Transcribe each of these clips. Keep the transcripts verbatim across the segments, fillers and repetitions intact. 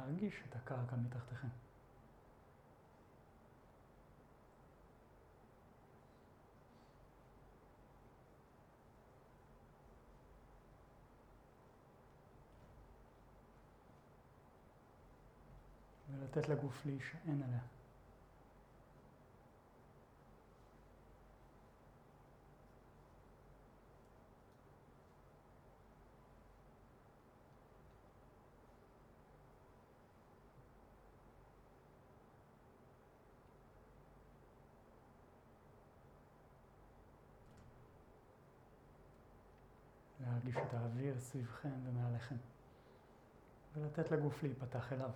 להרגיש את הקרקע מתחתיכם. ולתת לגוף להישען עליה. להרגיש את האוויר סביבכם ומעליכם. ולתת לגוף להיפתח אליו.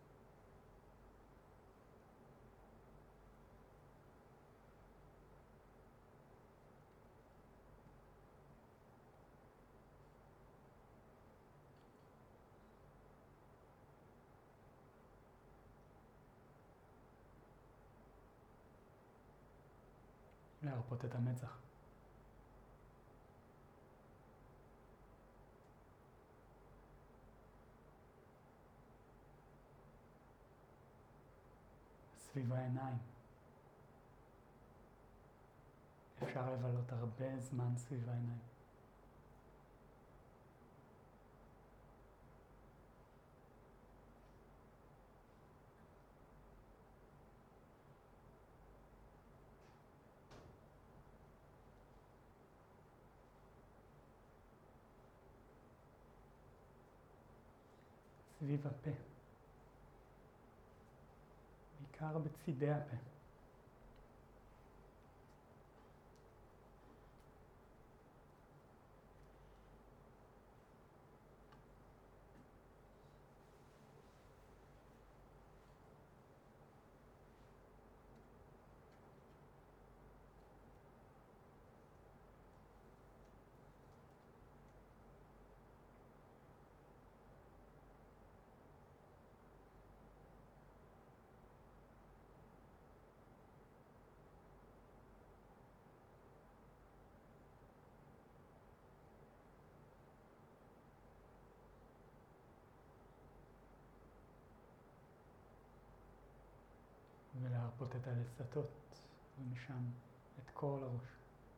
להרפות את המצח. סביב העיניים. אפשר לבלות הרבה זמן סביב העיניים. סביב הפה. בעיקר בצידי הפה. ולהרפות את הלסתות, ומשם את כל הראש.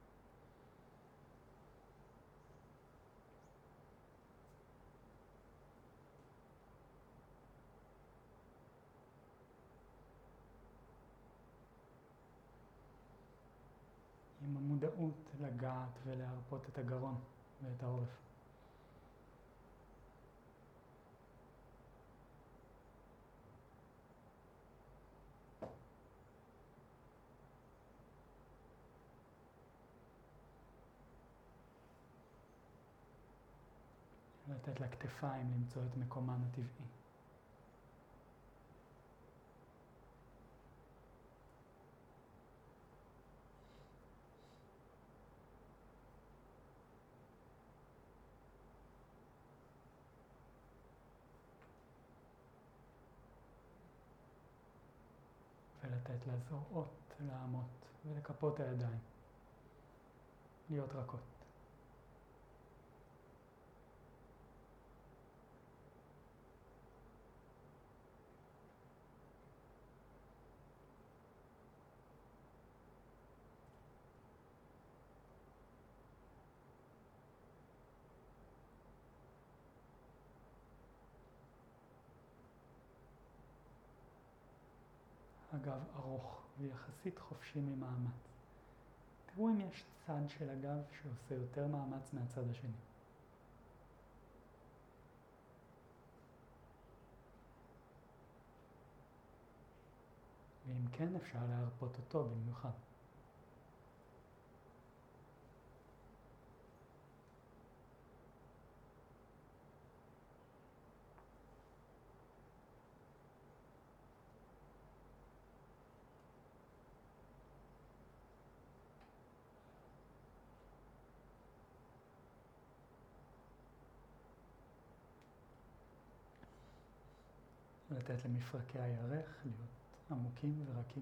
עם המודעות לגעת ולהרפות את הגרון ואת העורף. לתת לכתפיים למצוא את מקומן הטבעי. ולתת לזרועות לעמות ולכפות הידיים. להיות רכות. הגב ארוך ויחסית חופשי ממאמץ. תראו אם יש צד של הגב שעושה יותר מאמץ מהצד השני. ואם כן, אפשר להרפות אותו במיוחד. לתת למפרקי הירך להיות עמוקים ורקים.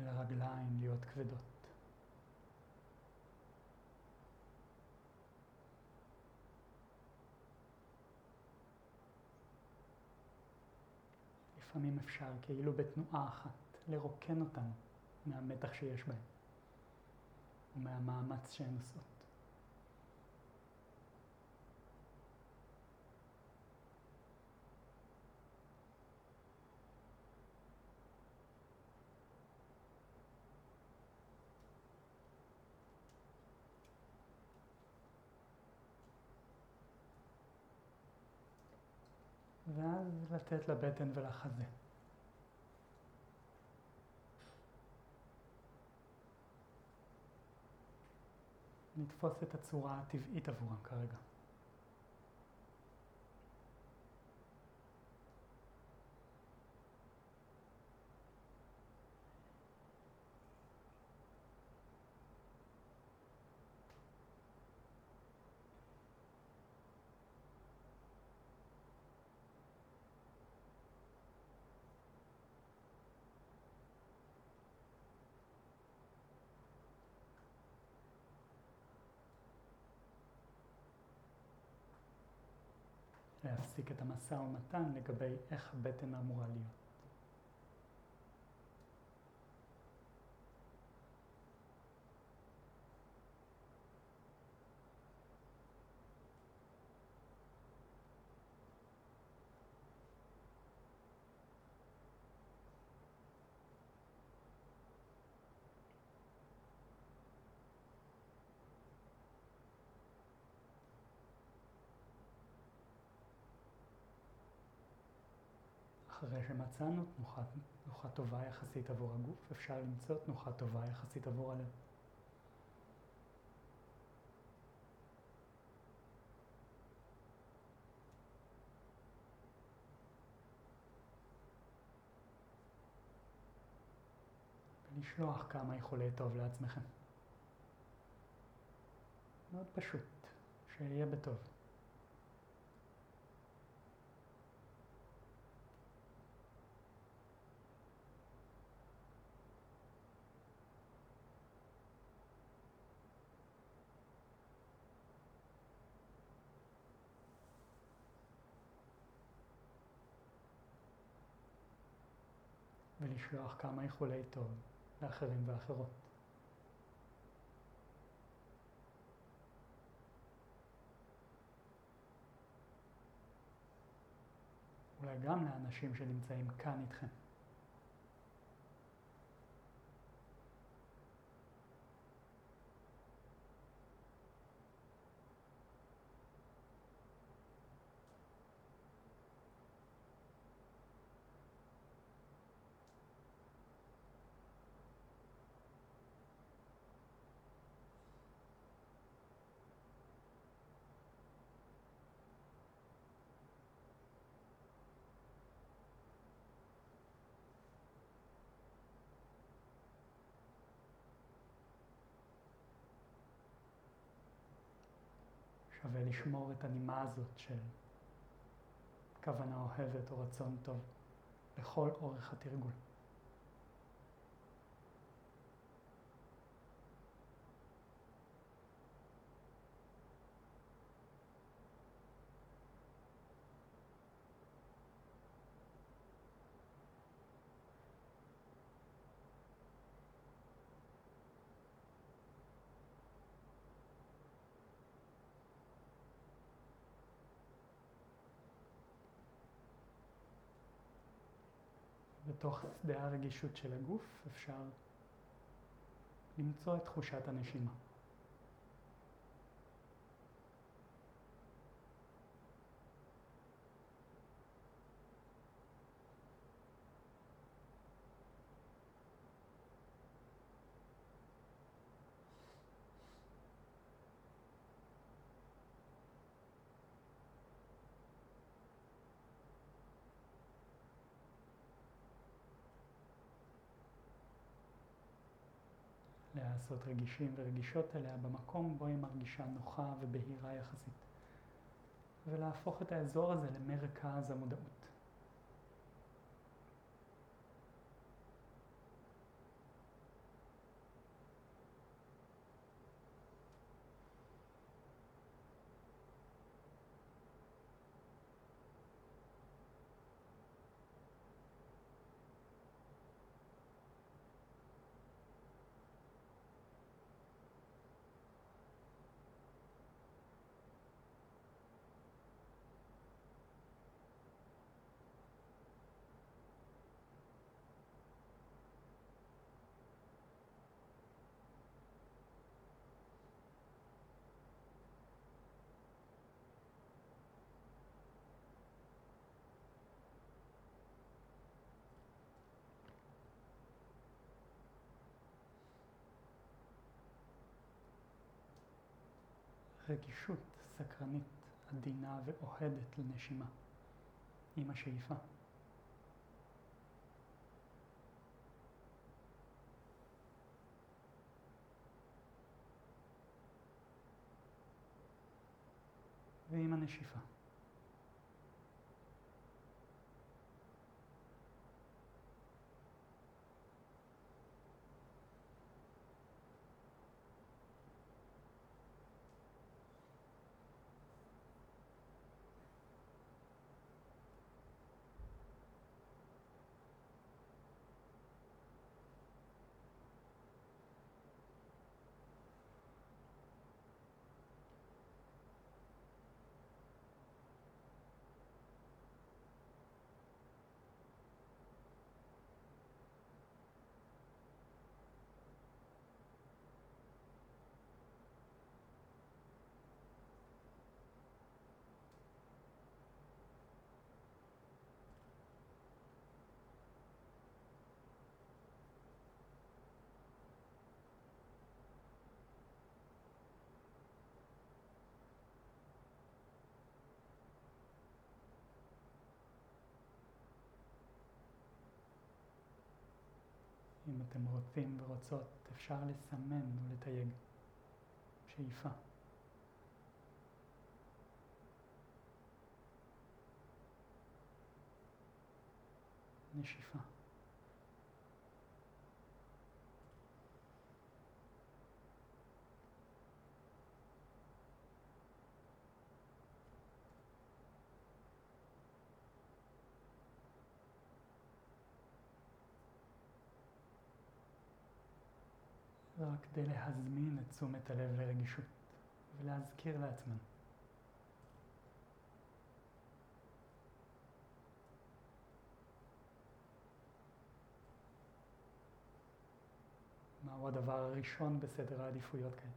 הרגליים להיות כבדות. לפעמים אפשר כאילו בתנועה אחת לרוקן אותנו מהמתח שיש בהם ומהמאמץ שהן עושות. ואז לתת לבטן ולחזה. נתפוס את הצורה הטבעית עבורם כרגע. להפסיק את המשא ומתן לגבי איך הבטן אמורה להיות. אחרי שמצאנו תנוחה, תנוחה טובה יחסית עבור הגוף, אפשר למצוא תנוחה טובה יחסית עבור הלב. ולשלוח כמה איחולי טוב לעצמכם. מאוד פשוט, שיהיה בטוב. ולשלוח כמה איחולי טוב לאחרים ואחרות. אולי גם לאנשים שנמצאים כאן איתכם. שווה לשמור את הנימה הזאת של כוונה אוהבת או רצון טוב לכל אורך התרגול. בתוך שדה הרגישות של הגוף אפשר למצוא את תחושת הנשימה. לעשות רגישים ורגישות אליה במקום בו היא מרגישה נוחה ובהירה יחסית. ולהפוך את האזור הזה למרכז המודעות. רגישות סקרנית, עדינה ואוהדת לנשימה, עם השאיפה. ועם הנשיפה. אם אתם רוצים ורוצות, אפשר לסמן ולתייג. שאיפה. נשיפה. רק כדי להזמין את תשומת הלב לרגישות ולהזכיר לעצמנו. מהו הדבר הראשון בסדר העדיפויות כעת?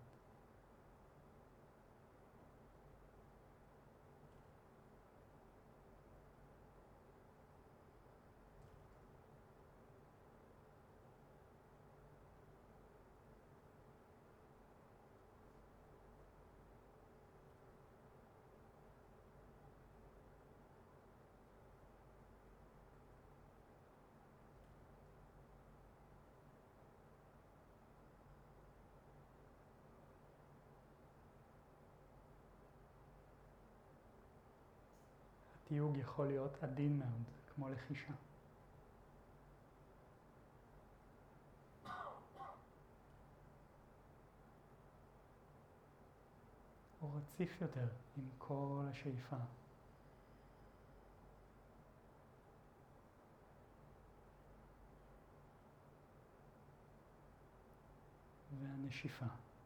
התיוג יכול להיות עדין מאוד, כמו לחישה. או רציף יותר עם כל השאיפה. והנשיפה.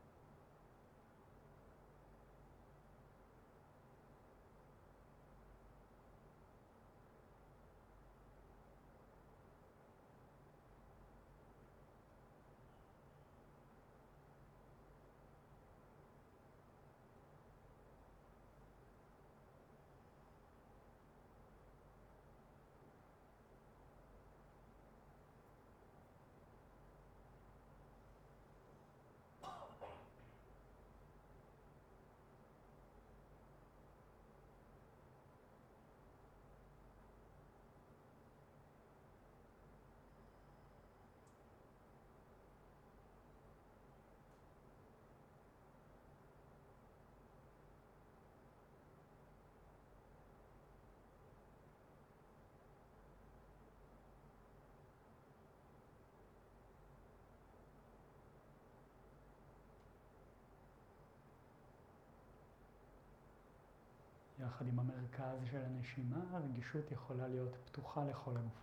יחד עם המרכז של הנשימה, הרגישות יכולה להיות פתוחה לכל הגוף.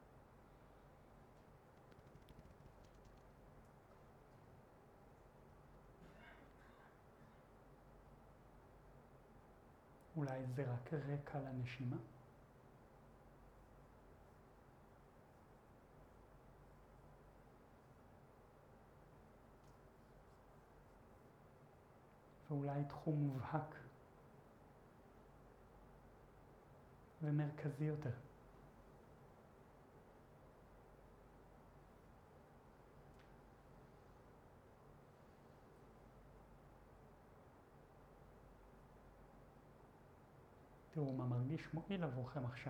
אולי זה רק רקע לנשימה? ואולי תחום מובהק ומרכזי יותר. מרגיש מועיל עבורכם עכשיו.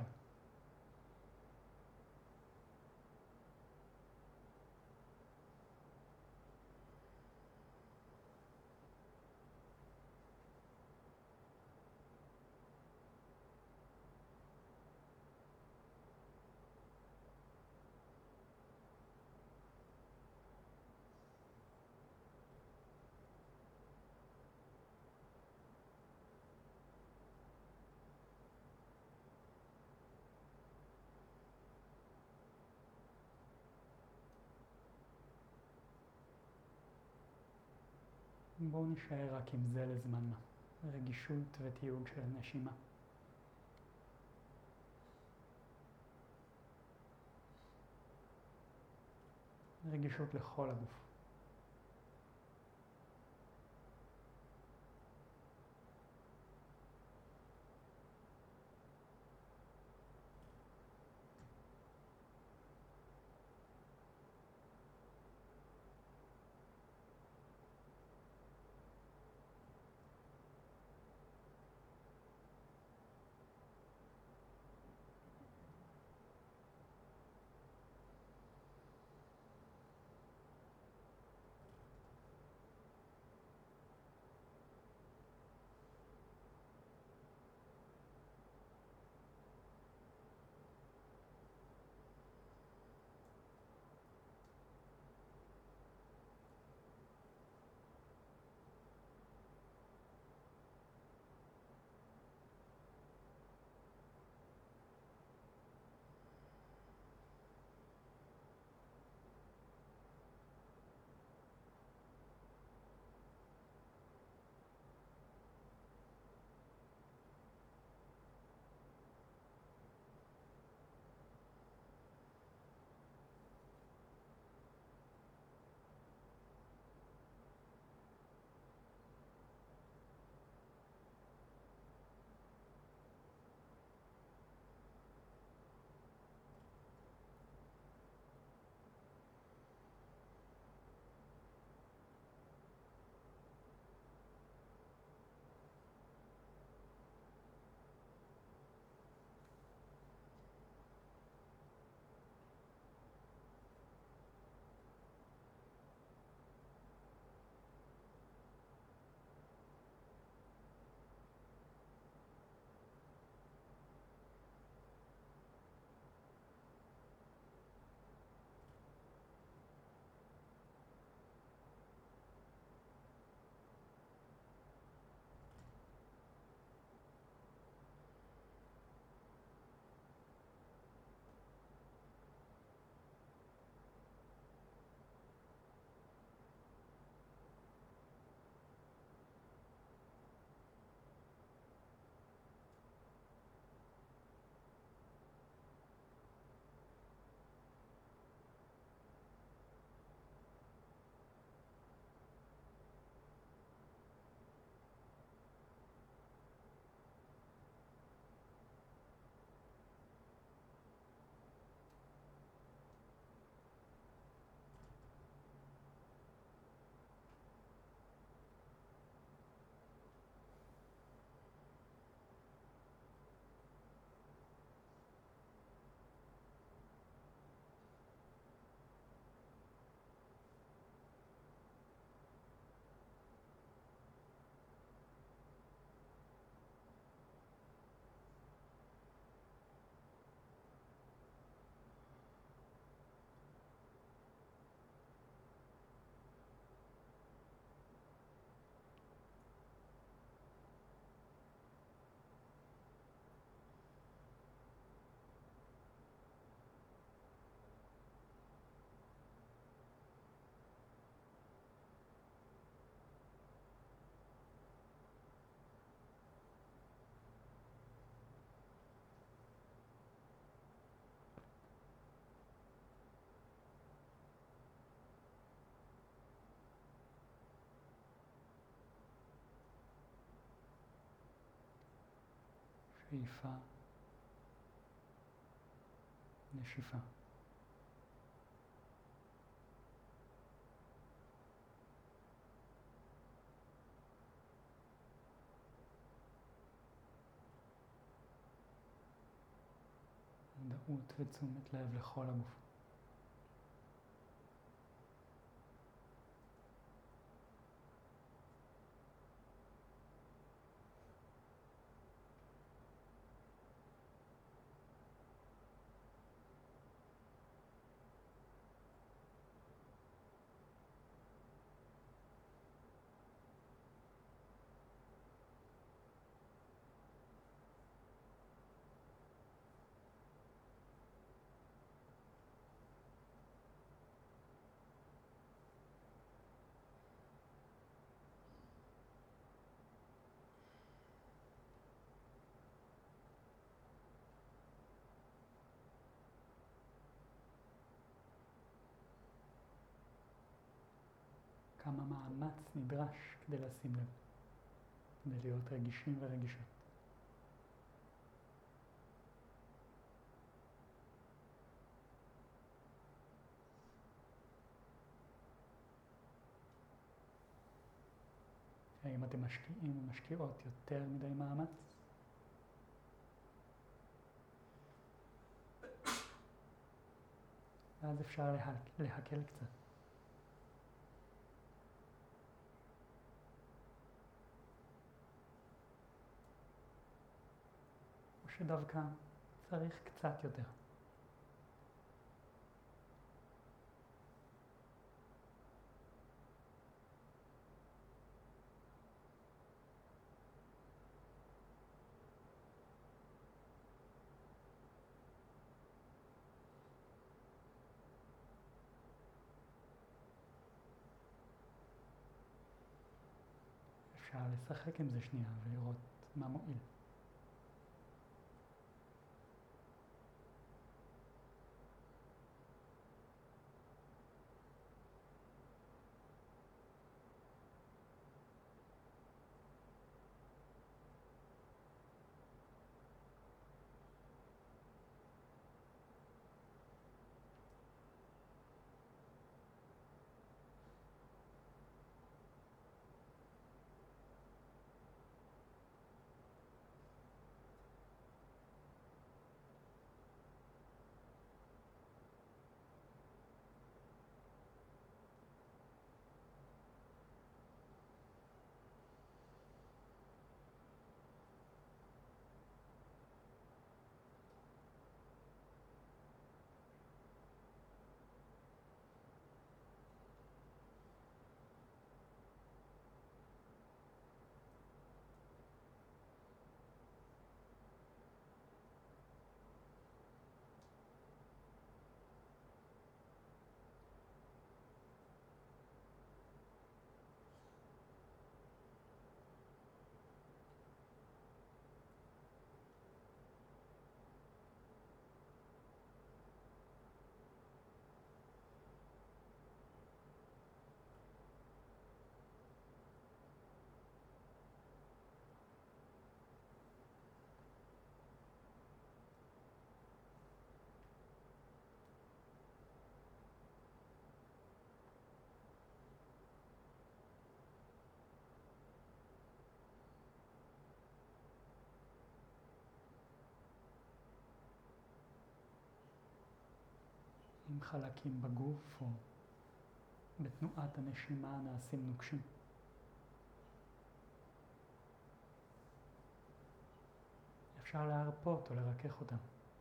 בואו נשאר רק עם זה לזמן מה. רגישות ותיוג של נשימה. רגישות לכל הגוף. שאיפה, נשיפה. מודעות ותשומת לב לכל הגוף. כמה מאמץ נדרש כדי לשים לב, כדי להיות רגישים ורגישות. האם אתם משקיעים ומשקיעות יותר מדי מאמץ? ואז אפשר לה... להקל קצת. או שדווקא צריך קצת יותר. אפשר לשחק עם זה שנייה ולראות מה מועיל. אם חלקים בגוף או בתנועת הנשימה נעשים נוקשים. אפשר להרפות או לרכך אותם.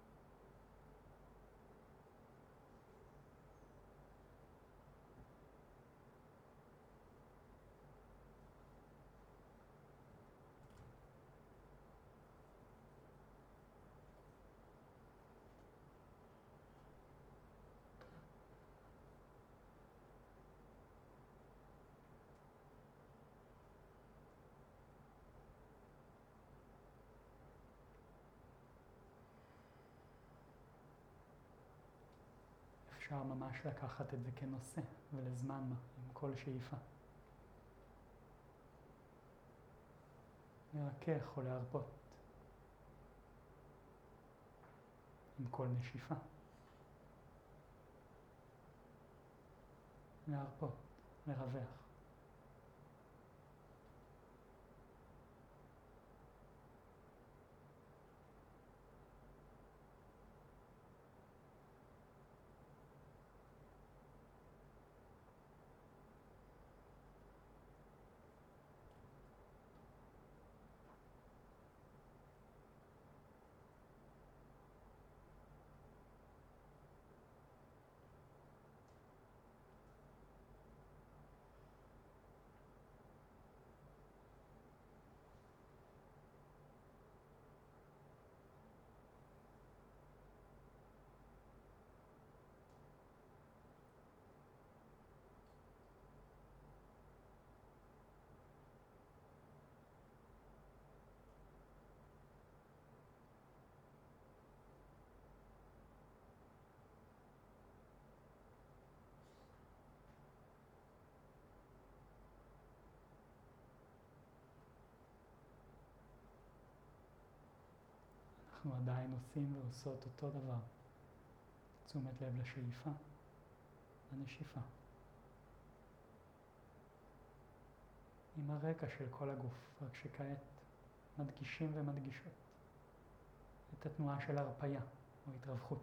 אפשר ממש לקחת את זה כנושא ולזמן מה, עם כל שאיפה. לרכך או להרפות. עם כל נשיפה. להרפות, לרווח. אנחנו עדיין עושים ועושות אותו דבר. תשומת לב לשאיפה, הנשיפה. עם הרקע של כל הגוף, רק שכעת מדגישים ומדגישות את התנועה של הרפאיה או התרווחות.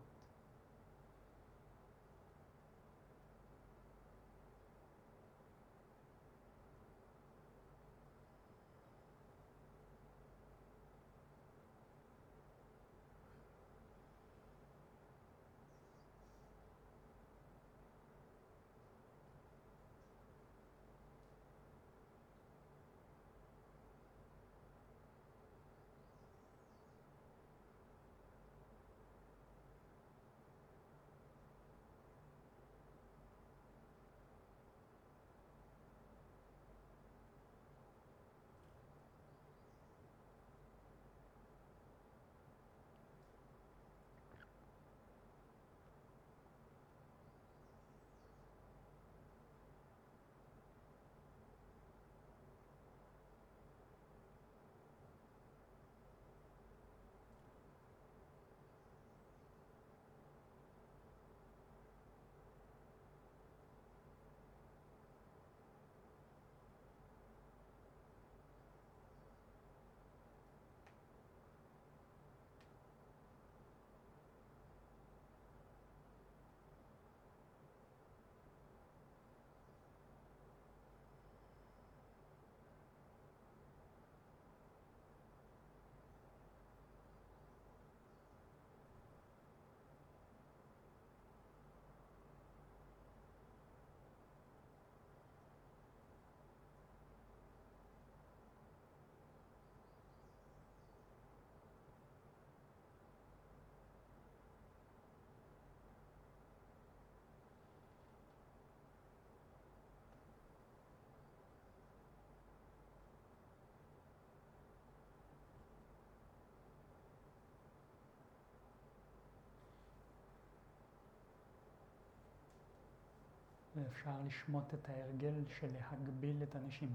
ואפשר לשמוט את ההרגל של להגביל את הנשימה.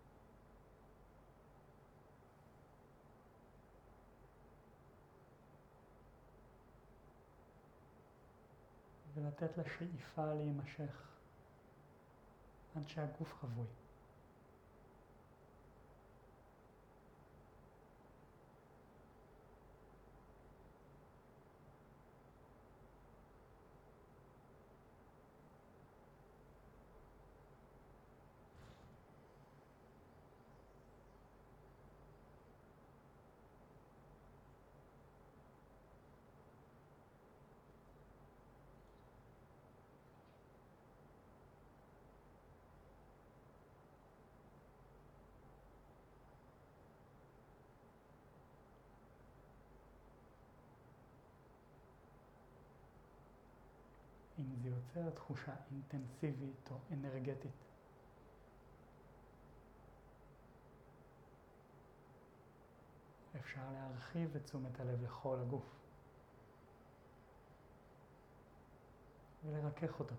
ולתת לשאיפה להימשך עד שהגוף חבוי. אם זה יוצר תחושה אינטנסיבית או אנרגטית, אפשר להרחיב את תשומת הלב לכל הגוף ולרכך אותו.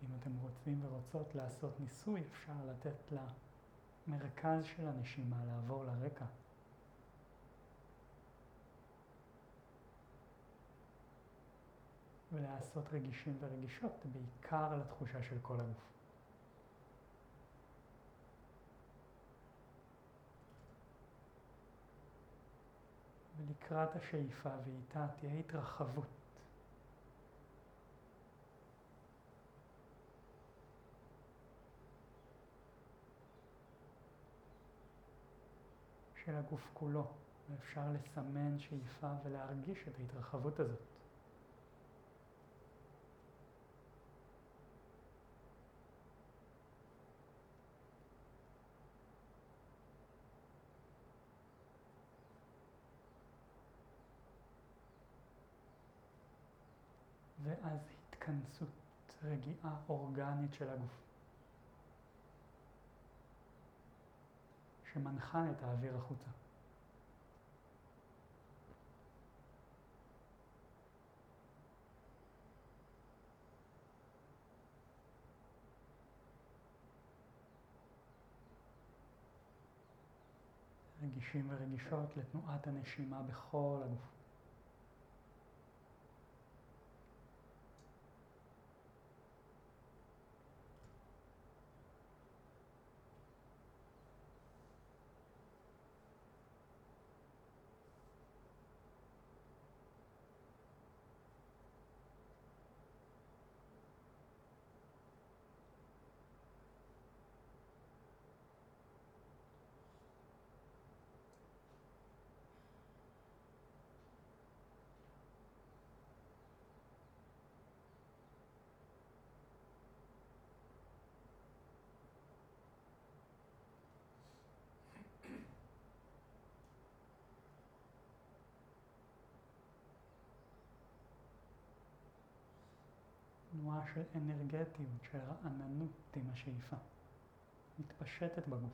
אם אתם רוצים ורוצות לעשות ניסוי, אפשר לתת למרכז של הנשימה לעבור לרקע. ולעשות רגישים ורגישות, בעיקר לתחושה של כל הגוף. ולקראת השאיפה ואיתה תהיה התרחבות. של הגוף כולו, ואפשר לסמן שאיפה ולהרגיש את ההתרחבות הזאת. ואז התכנסות, רגיעה אורגנית של הגוף, שמנחה את האוויר החוצה. רגישים ורגישות לתנועת הנשימה בכל הגוף. תנועה של אנרגטיות, של רעננות עם השאיפה, מתפשטת בגוף.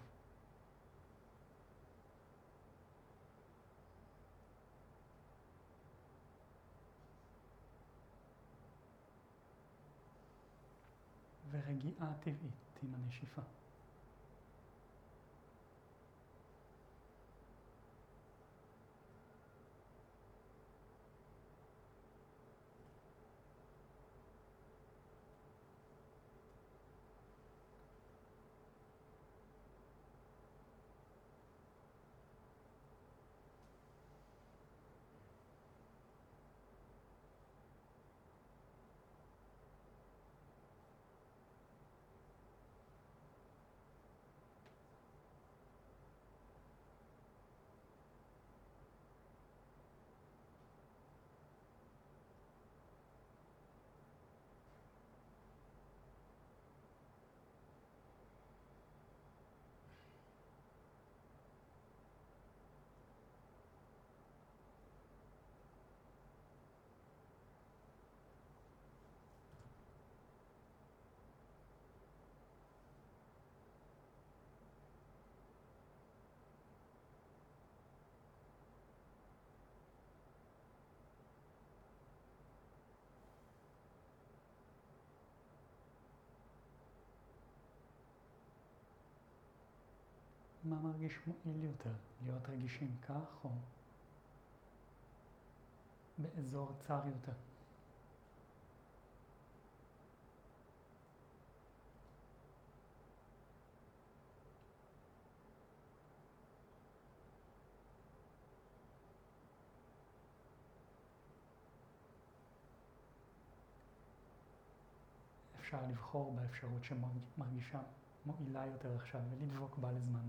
ורגיעה טבעית עם הנשיפה. מה מרגיש מועיל יותר? להיות רגישים כך או באזור צר יותר? אפשר לבחור באפשרות שמרגישה מועילה יותר עכשיו ולדבוק בה לזמן.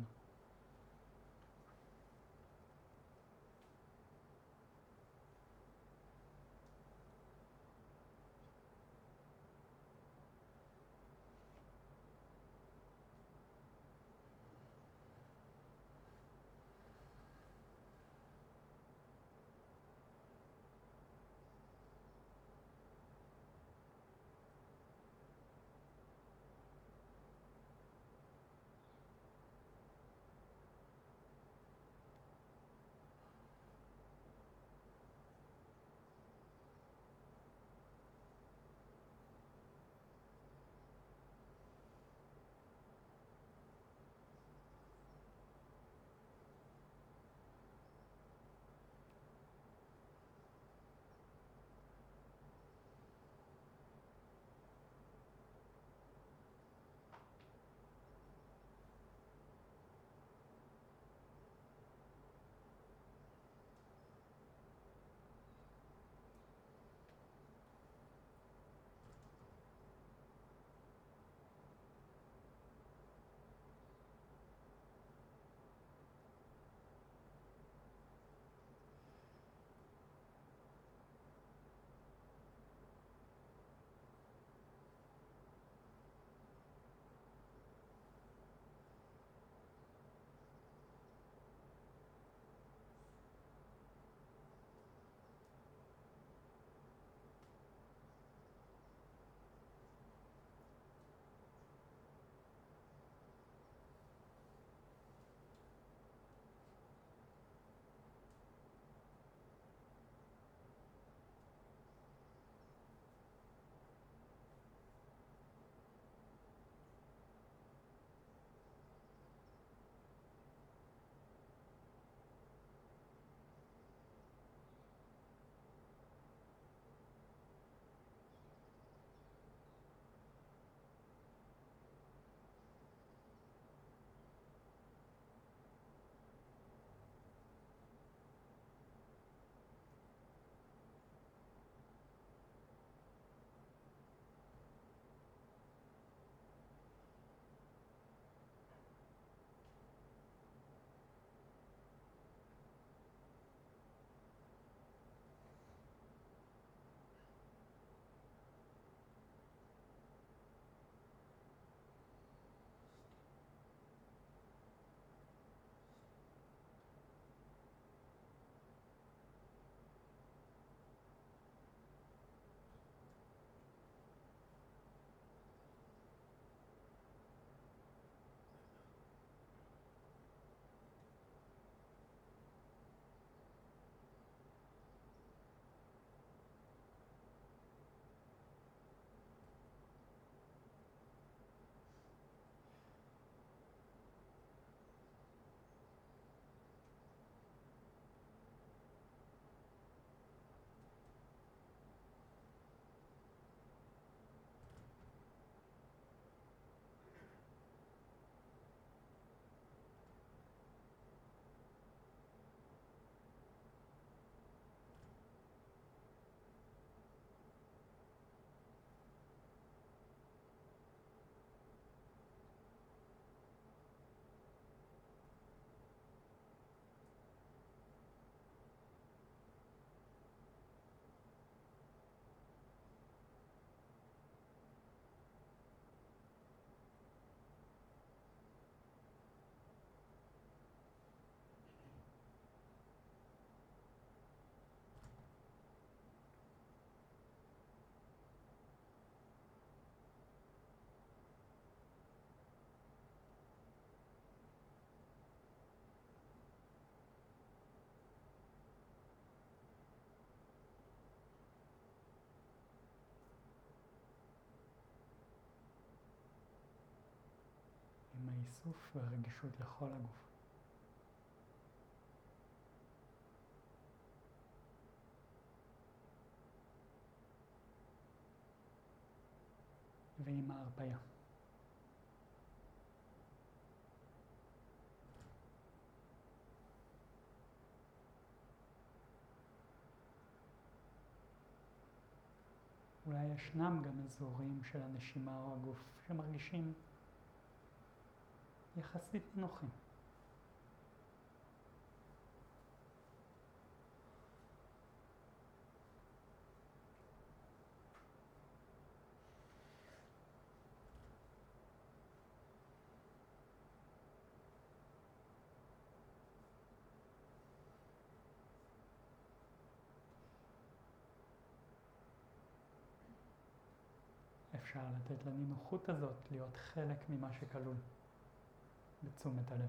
איסוף ורגישות לכל הגוף. ועם ההרפיה. אולי ישנם גם אזורים של הנשימה או הגוף שמרגישים יחסית נוחים. אפשר לתת לנינוחות הזאת להיות חלק ממה שכלול בתשומת הלב.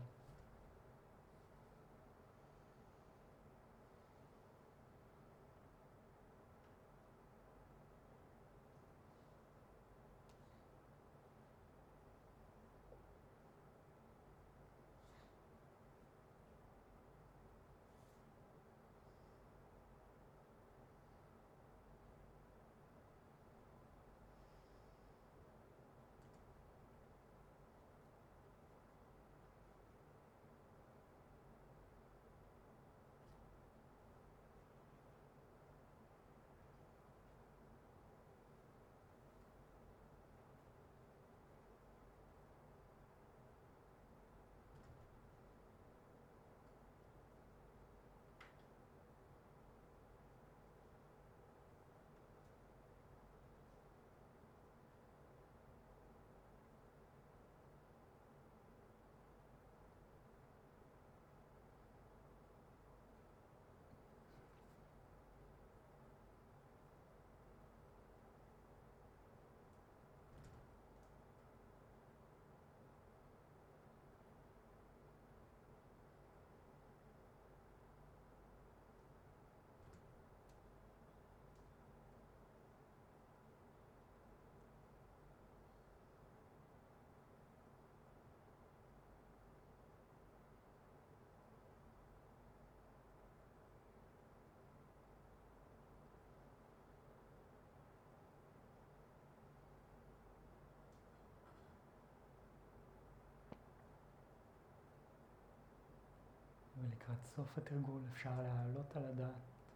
ולקראת סוף התרגול אפשר להעלות על הדעת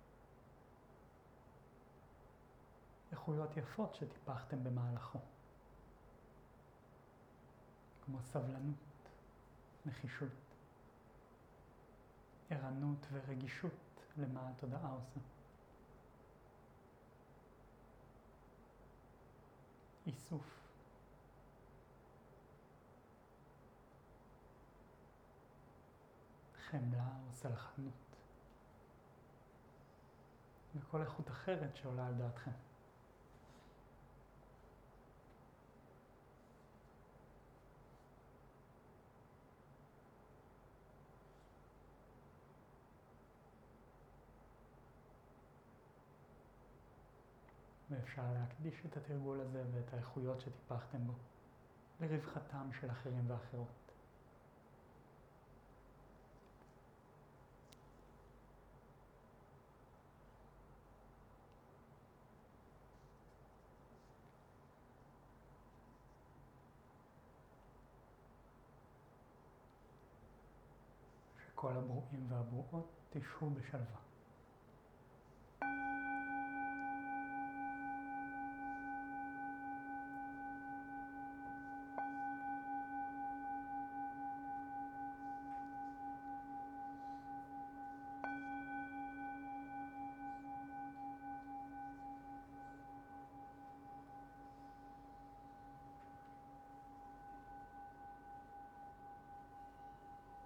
איכויות יפות שטיפחתם במהלכו, כמו סבלנות, נחישות, ערנות ורגישות למה התודעה עושה. איסוף, חמלה או סלחנות, וכל איכות אחרת שעולה על דעתכם. ואפשר להקדיש את התרגול הזה ואת האיכויות שטיפחתם בו לרווחתם של אחרים ואחרות. שכל הברואים והברואות תשהו בשלווה.